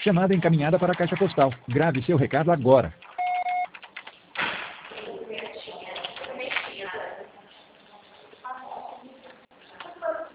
Chamada encaminhada para a caixa postal. Grave seu recado agora.